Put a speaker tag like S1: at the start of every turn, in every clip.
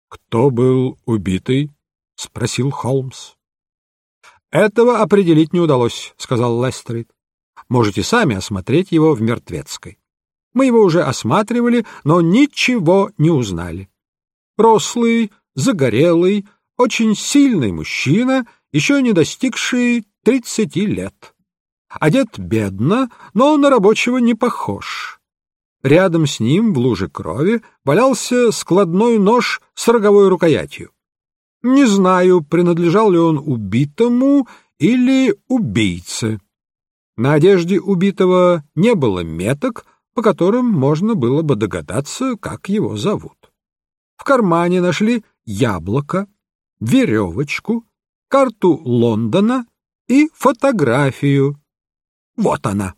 S1: Кто был убитый? — спросил Холмс. — Этого определить не удалось, — сказал Лестрейд. — Можете сами осмотреть его в мертвецкой. Мы его уже осматривали, но ничего не узнали. Рослый, загорелый, очень сильный мужчина, еще не достигший 30 лет. Одет бедно, но на рабочего не похож. Рядом с ним, в луже крови, валялся складной нож с роговой рукоятью. Не знаю, принадлежал ли он убитому или убийце. На одежде убитого не было меток, по которым можно было бы догадаться, как его зовут. В кармане нашли яблоко, веревочку, карту Лондона и фотографию. Вот она.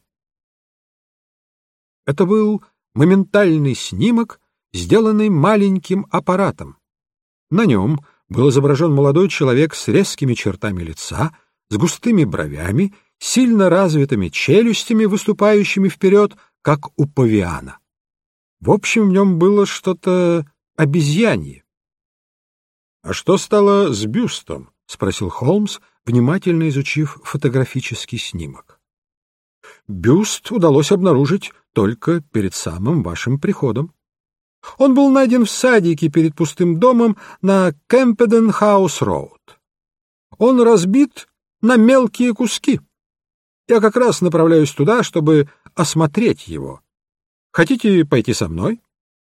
S1: Это был моментальный снимок, сделанный маленьким аппаратом. На нем был изображен молодой человек с резкими чертами лица, с густыми бровями, сильно развитыми челюстями, выступающими вперед, как у павиана. В общем, в нем было что-то обезьянье. — А что стало с бюстом? — спросил Холмс, внимательно изучив фотографический снимок. — Бюст удалось обнаружить только перед самым вашим приходом. Он был найден в садике перед пустым домом на Кэмпден-хаус-роуд. Он разбит на мелкие куски. Я как раз направляюсь туда, чтобы осмотреть его. Хотите пойти со мной?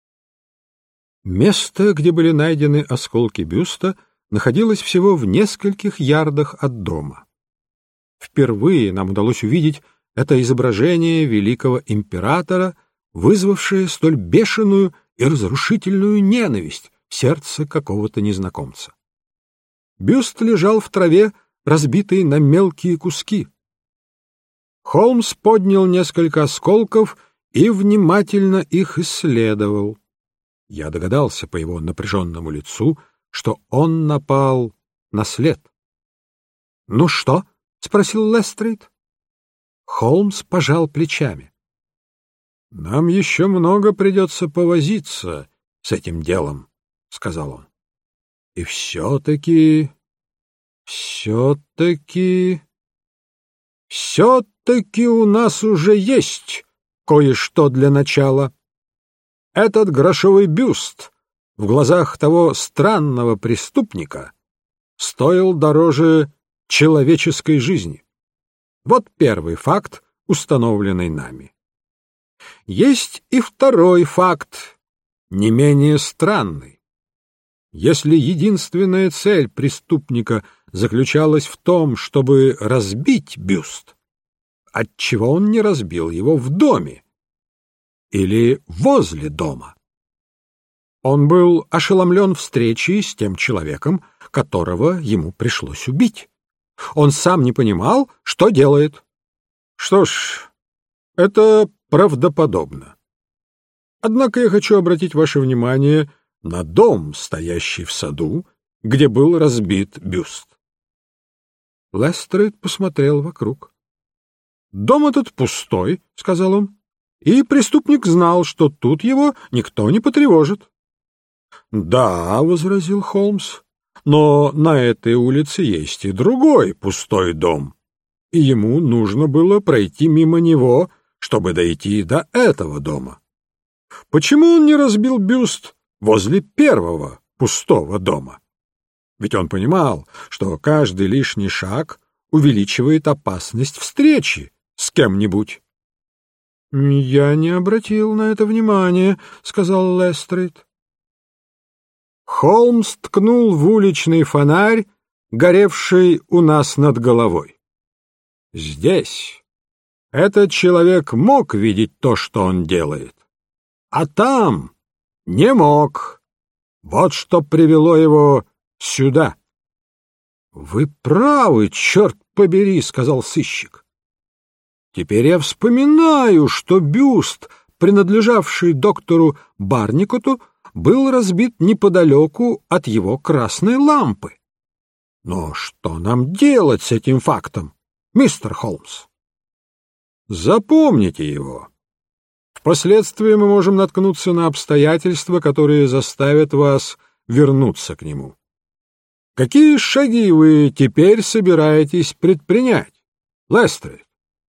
S1: Место, где были найдены осколки бюста, находилось всего в нескольких ярдах от дома. Впервые нам удалось увидеть это изображение великого императора, вызвавшее столь бешеную и разрушительную ненависть в сердце какого-то незнакомца. Бюст лежал в траве, разбитый на мелкие куски. Холмс поднял несколько осколков и внимательно их исследовал. Я догадался по его напряженному лицу, что он напал на след. — Ну что? — спросил Лестрейд. Холмс пожал плечами. — Нам еще много придется повозиться с этим делом, — сказал он. — И все-таки у нас уже есть кое-что для начала. Этот грошовый бюст в глазах того странного преступника стоил дороже человеческой жизни. Вот первый факт, установленный нами. Есть и второй факт, не менее странный. Если единственная цель преступника заключалась в том, чтобы разбить бюст, отчего он не разбил его в доме или возле дома? Он был ошеломлен встречей с тем человеком, которого ему пришлось убить. Он сам не понимал, что делает. Что ж, это правдоподобно. Однако я хочу обратить ваше внимание на дом, стоящий в саду, где был разбит бюст. Лестрейд посмотрел вокруг. — Дом этот пустой, — сказал он, — и преступник знал, что тут его никто не потревожит. — Да, — возразил Холмс, — но на этой улице есть и другой пустой дом, и ему нужно было пройти мимо него, чтобы дойти до этого дома. Почему он не разбил бюст возле первого пустого дома? Ведь он понимал, что каждый лишний шаг увеличивает опасность встречи с кем-нибудь. — Я не обратил на это внимания, — сказал Лестрейд. Холмс ткнул в уличный фонарь, горевший у нас над головой. Здесь этот человек мог видеть то, что он делает, а там не мог. Вот что привело его сюда. — Вы правы, черт побери, — сказал сыщик. Теперь я вспоминаю, что бюст, принадлежавший доктору Барникоту, был разбит неподалеку от его красной лампы. Но что нам делать с этим фактом, мистер Холмс? Запомните его. Впоследствии мы можем наткнуться на обстоятельства, которые заставят вас вернуться к нему. Какие шаги вы теперь собираетесь предпринять, Лестрейд?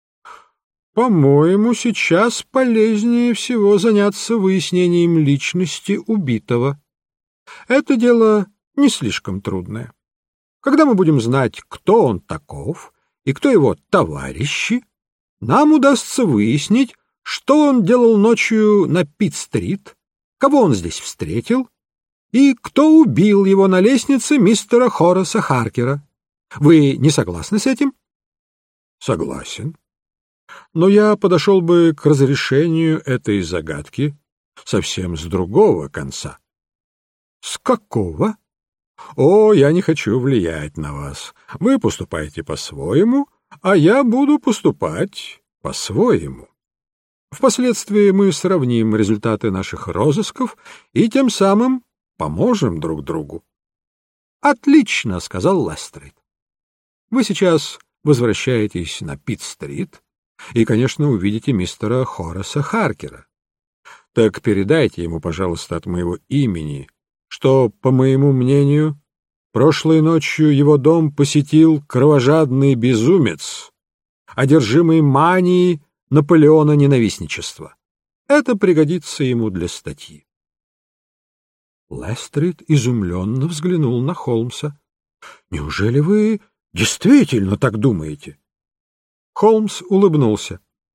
S1: По-моему, сейчас полезнее всего заняться выяснением личности убитого. Это дело не слишком трудное. Когда мы будем знать, кто он таков и кто его товарищи, нам удастся выяснить, что он делал ночью на Питт-стрит, кого он здесь встретил и кто убил его на лестнице мистера Хораса Харкера. Вы не согласны с этим? Согласен. Но я подошел бы к разрешению этой загадки совсем с другого конца. С какого? О, я не хочу влиять на вас. Вы поступаете по-своему, а я буду поступать по-своему. Впоследствии мы сравним результаты наших розысков и тем самым поможем друг другу. — Отлично, — сказал Лестрейд. — Вы сейчас возвращаетесь на Питт-стрит и, конечно, увидите мистера Хораса Харкера. Так передайте ему, пожалуйста, от моего имени, что, по моему мнению, прошлой ночью его дом посетил кровожадный безумец, одержимый манией Наполеона-ненавистничества. Это пригодится ему для статьи. Лестрейд изумленно взглянул на Холмса. — Неужели вы действительно так думаете? Холмс улыбнулся.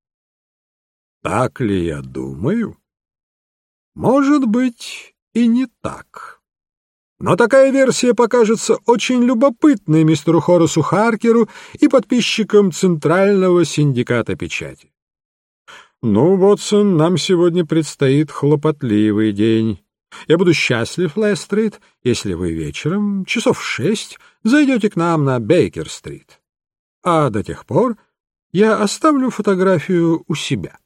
S1: — Так ли я думаю? Может быть, и не так. Но такая версия покажется очень любопытной мистеру Хорасу Харкеру и подписчикам Центрального синдиката печати. Ну, Вотсон, нам сегодня предстоит хлопотливый день. Я буду счастлив, Лестрейд, если вы вечером, часов в 6, зайдете к нам на Бейкер-стрит. А до тех пор я оставлю фотографию у себя.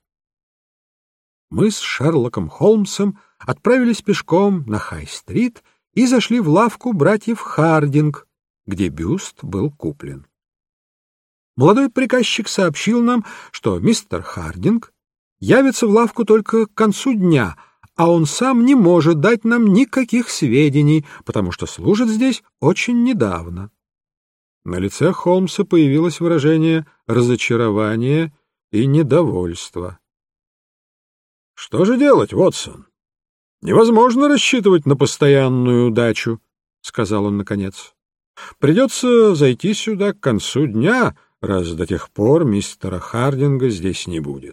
S1: Мы с Шерлоком Холмсом отправились пешком на Хай-стрит и зашли в лавку братьев Хардинг, где бюст был куплен. Молодой приказчик сообщил нам, что мистер Хардинг явится в лавку только к концу дня, а он сам не может дать нам никаких сведений, потому что служит здесь очень недавно. На лице Холмса появилось выражение разочарования и недовольства. — Что же делать, Вотсон? Невозможно рассчитывать на постоянную удачу, — сказал он наконец. — Придется зайти сюда к концу дня, раз до тех пор мистера Хардинга здесь не будет.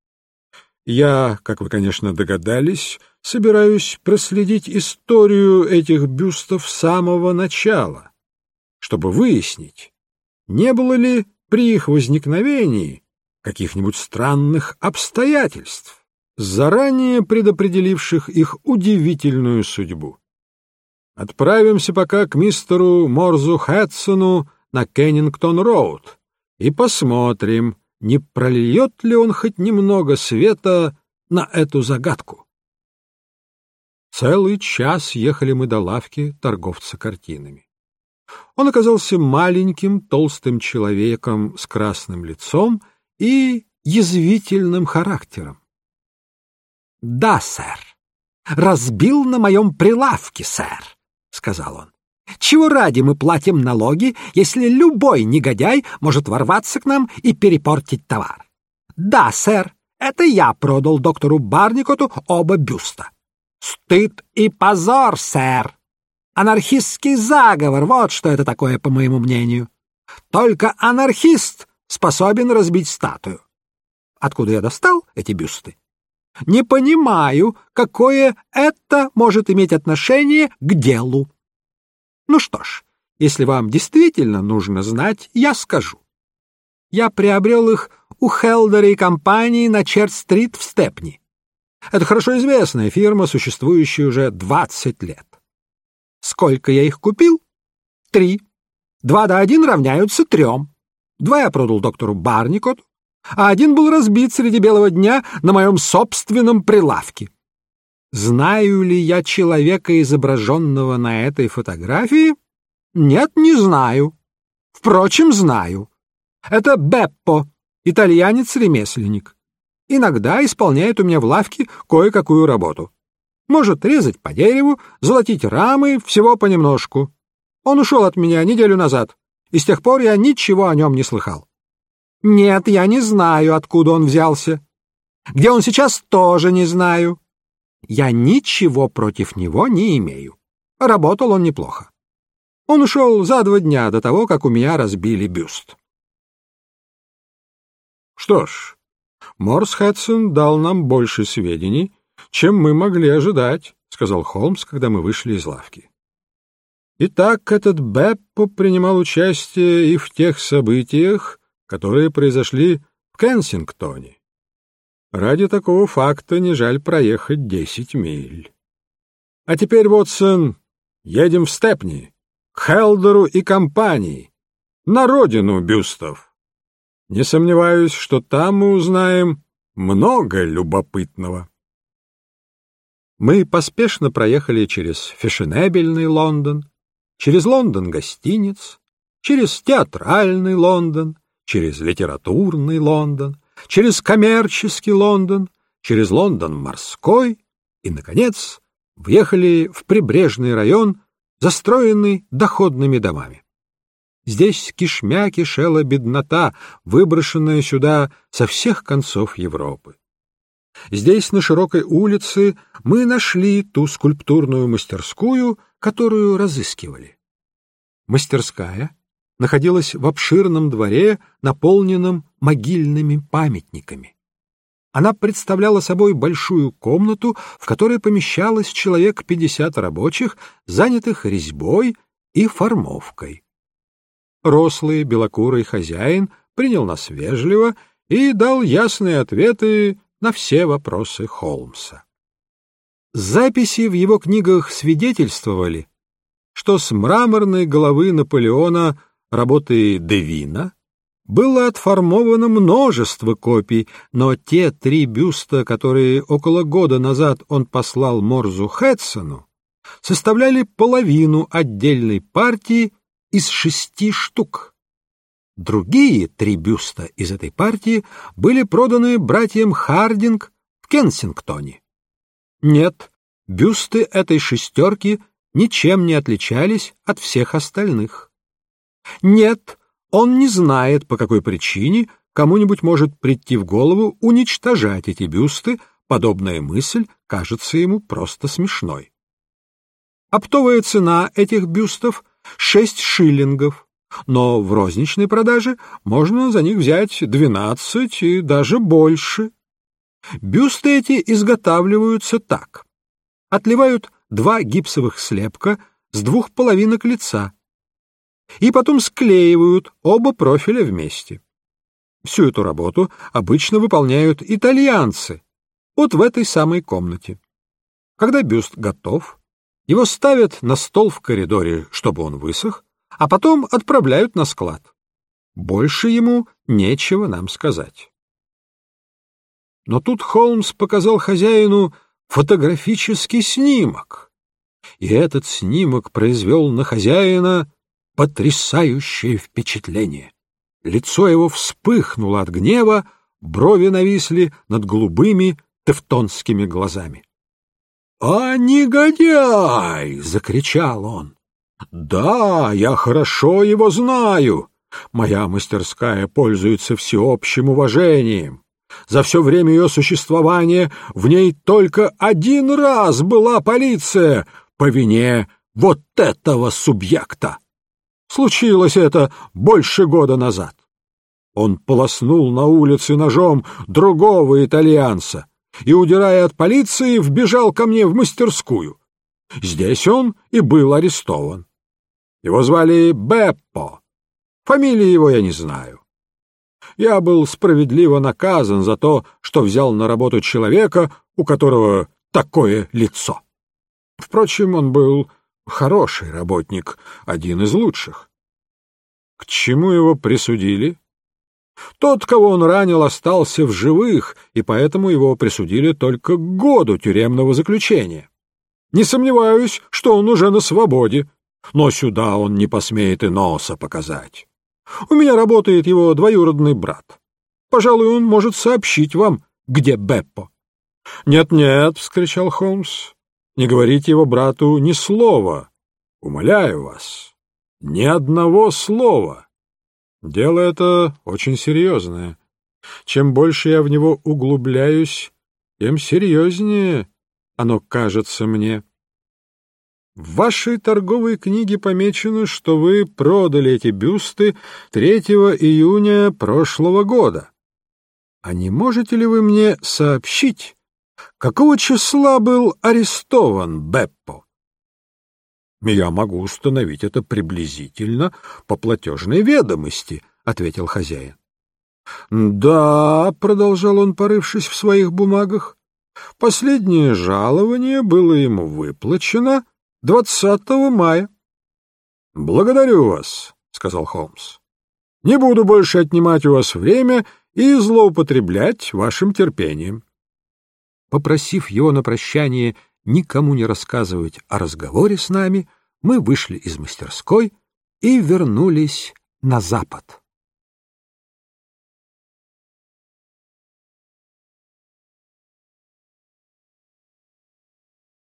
S1: Я, как вы, конечно, догадались, собираюсь проследить историю этих бюстов с самого начала, чтобы выяснить, не было ли при их возникновении каких-нибудь странных обстоятельств, заранее предопределивших их удивительную судьбу. Отправимся пока к мистеру Морзу Хэтсону на Кеннингтон-роуд и посмотрим, не прольет ли он хоть немного света на эту загадку. Целый час ехали мы до лавки торговца картинами. Он оказался маленьким, толстым человеком с красным лицом и язвительным характером. — Да, сэр, разбил на моем прилавке, сэр, — сказал он. — Чего ради мы платим налоги, если любой негодяй может ворваться к нам и перепортить товар? Да, сэр, это я продал доктору Барникоту оба бюста. Стыд и позор, сэр! Анархистский заговор, вот что это такое, по моему мнению. Только анархист способен разбить статую. Откуда я достал эти бюсты? Не понимаю, какое это может иметь отношение к делу. Ну что ж, если вам действительно нужно знать, я скажу. Я приобрел их у Хелдера и компании на Черч-стрит в Степни. Это хорошо известная фирма, существующая уже 20 лет. Сколько я их купил? 3. 2 до 1 равняются 3. 2 я продал доктору Барникоту, а 1 был разбит среди белого дня на моем собственном прилавке. Знаю ли я человека, изображенного на этой фотографии? Нет, не знаю. Впрочем, знаю. Это Беппо, итальянец-ремесленник. Иногда исполняет у меня в лавке кое-какую работу. Может резать по дереву, золотить рамы, всего понемножку. Он ушел от меня неделю назад, и с тех пор я ничего о нем не слыхал. Нет, я не знаю, откуда он взялся. Где он сейчас, тоже не знаю. Я ничего против него не имею. Работал он неплохо. Он ушел за 2 дня до того, как у меня разбили бюст. Что ж, Морс Хэтсон дал нам больше сведений, чем мы могли ожидать, — сказал Холмс, когда мы вышли из лавки. Итак, этот Беппо принимал участие и в тех событиях, которые произошли в Кенсингтоне. Ради такого факта не жаль проехать 10 миль. А теперь, Вотсон, едем в Степни, к Хелдеру и компании, на родину бюстов. Не сомневаюсь, что там мы узнаем много любопытного. Мы поспешно проехали через фешенебельный Лондон, через Лондон-гостиниц, через театральный Лондон, через литературный Лондон, через коммерческий Лондон, через Лондон морской и, наконец, въехали в прибрежный район, застроенный доходными домами. Здесь кишмя кишела беднота, выброшенная сюда со всех концов Европы. Здесь, на широкой улице, мы нашли ту скульптурную мастерскую, которую разыскивали. Мастерская находилась в обширном дворе, наполненном могильными памятниками. Она представляла собой большую комнату, в которой помещалось человек 50 рабочих, занятых резьбой и формовкой. Рослый белокурый хозяин принял нас вежливо и дал ясные ответы на все вопросы Холмса. Записи в его книгах свидетельствовали, что с мраморной головы Наполеона работы Девина было отформовано множество копий, но те 3 бюста, которые около года назад он послал Морзу Хэтсону, составляли половину отдельной партии из 6 штук. Другие 3 бюста из этой партии были проданы братьям Хардинг в Кенсингтоне. Нет, бюсты этой 6 ничем не отличались от всех остальных. Нет, он не знает, по какой причине кому-нибудь может прийти в голову уничтожать эти бюсты, подобная мысль кажется ему просто смешной. Оптовая цена этих бюстов — 6 шиллингов, но в розничной продаже можно за них взять 12 и даже больше. Бюсты эти изготавливаются так. Отливают 2 гипсовых слепка с 2 половинок лица и потом склеивают оба профиля вместе. Всю эту работу обычно выполняют итальянцы, вот в этой самой комнате. Когда бюст готов, его ставят на стол в коридоре, чтобы он высох, а потом отправляют на склад. Больше ему нечего нам сказать. Но тут Холмс показал хозяину фотографический снимок, и этот снимок произвел на хозяина потрясающее впечатление. Лицо его вспыхнуло от гнева, брови нависли над голубыми тевтонскими глазами. «А, негодяй!» — закричал он. «Да, я хорошо его знаю. Моя мастерская пользуется всеобщим уважением. За все время ее существования в ней только 1 раз была полиция по вине вот этого субъекта. Случилось это больше года назад. Он полоснул на улице ножом другого итальянца и, удирая от полиции, вбежал ко мне в мастерскую. Здесь он и был арестован. Его звали Беппо. Фамилии его я не знаю. Я был справедливо наказан за то, что взял на работу человека, у которого такое лицо. Впрочем, он был хороший работник, один из лучших. К чему его присудили? Тот, кого он ранил, остался в живых, и поэтому его присудили только к году тюремного заключения. Не сомневаюсь, что он уже на свободе, но сюда он не посмеет и носа показать. У меня работает его двоюродный брат. Пожалуй, он может сообщить вам, где Беппо. «Нет-нет», — вскричал Холмс, Не говорите его брату ни слова. Умоляю вас, ни одного слова. Дело это очень серьезное. Чем больше я в него углубляюсь, тем серьезнее оно кажется мне. В вашей торговой книге помечено, что вы продали эти бюсты 3 июня прошлого года. А не можете ли вы мне сообщить, какого числа был арестован Беппо? — Я могу установить это приблизительно по платежной ведомости, — ответил хозяин. — Да, — продолжал он, порывшись в своих бумагах, — последнее жалование было ему выплачено 20 мая. — Благодарю вас, — сказал Холмс. — Не буду больше отнимать у вас время и злоупотреблять вашим терпением. Попросив его на прощание никому не рассказывать о разговоре с нами, мы вышли из мастерской и вернулись на запад.